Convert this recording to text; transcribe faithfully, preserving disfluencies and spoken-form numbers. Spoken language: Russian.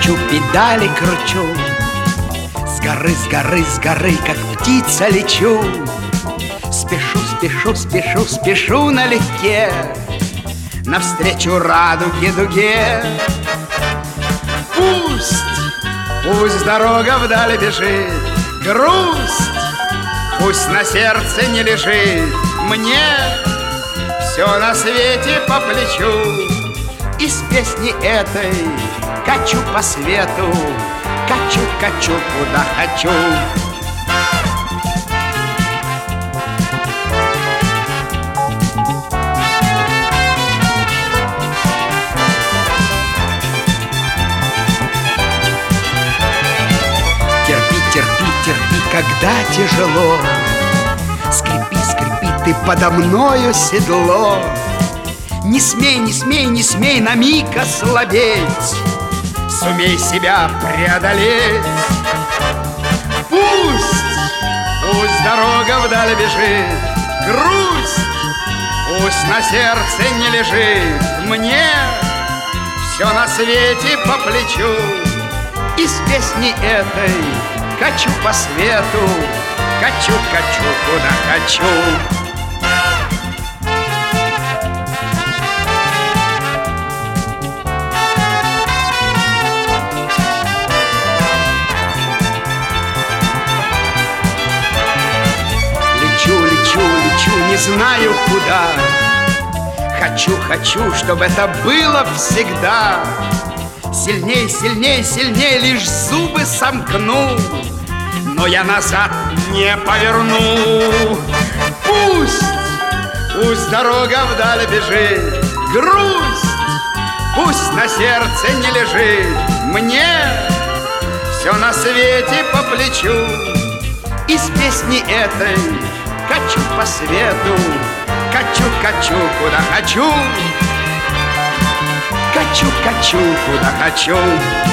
кручу, педали кручу, с горы, с горы, с горы, как птица лечу. Спешу, спешу, спешу, спешу налегке навстречу радуге дуге. Пусть, пусть дорога вдали бежит, грусть пусть на сердце не лежит. Мне все на свете по плечу, и с песни этой качу по свету, качу, качу, куда хочу. Терпи, терпи, терпи, когда тяжело, скрипи, скрипи ты подо мною седло. Не смей, не смей, не смей на миг ослабеть, сумей себя преодолеть. Пусть, пусть дорога вдаль бежит, грусть пусть на сердце не лежит. Мне все на свете по плечу, и с песни этой качу по свету, качу, качу, куда хочу. Не знаю куда, хочу, хочу, чтобы это было всегда. Сильней, сильней, сильней лишь зубы сомкну, но я назад не поверну. Пусть, пусть дорога вдаль бежит, грусть пусть на сердце не лежит. Мне все на свете по плечу, и с песни этой качу по свету, качу, качу, куда хочу, качу, качу, куда хочу.